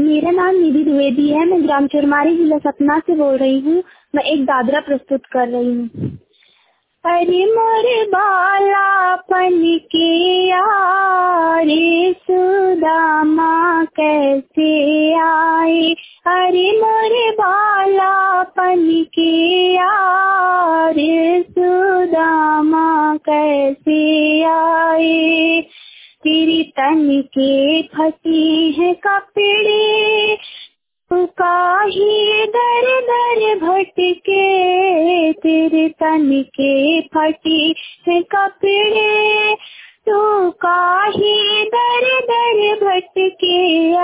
मेरा नाम निधि द्विवेदी है। मैं ग्राम चुरमारी जिला सतना से बोल रही हूँ। मैं एक दादरा प्रस्तुत कर रही हूँ। अरे मोरे बालापन के यारे सुदामा कैसे आए। अरे मोरे बालापन के यारे सुदामा कैसे आए। तेरी तन के फटे हैं कपड़े तू काहे दर दर भटके। तेरे तन के फटे हैं कपड़े तू काहे दर दर भटके।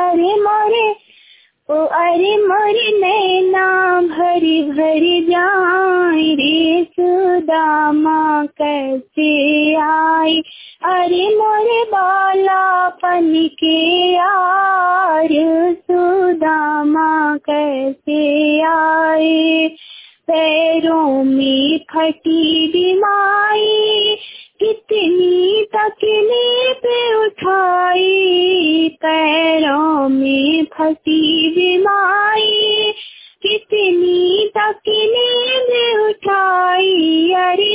अरे मोरे नैना भरी भरी जाए रे सुदामा कैसे आए। अरे मोरे बालापन के यार सुदामा कैसे आए। पैरों में फटी बीमारी कितनी तकलीफ उठाई। पैरों में फटी बीमारी कितनी तकलीफ उठाई। अरे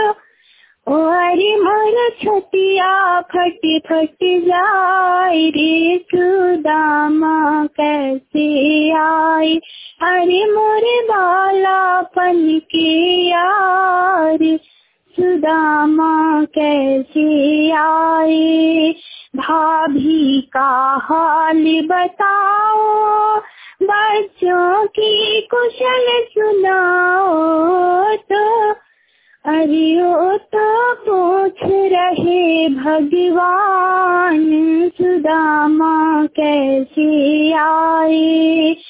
मोर छतिया फट फट जाए रे सुदामा कैसे आए। अरे मोरे बालापन के यार सुदामा कैसे आए। भाभी का हाल बताओ बच्चों की कुशल सुनाओ। तो अरे ओ तो पूछ रहे भगवान सुदामा कैसे आए।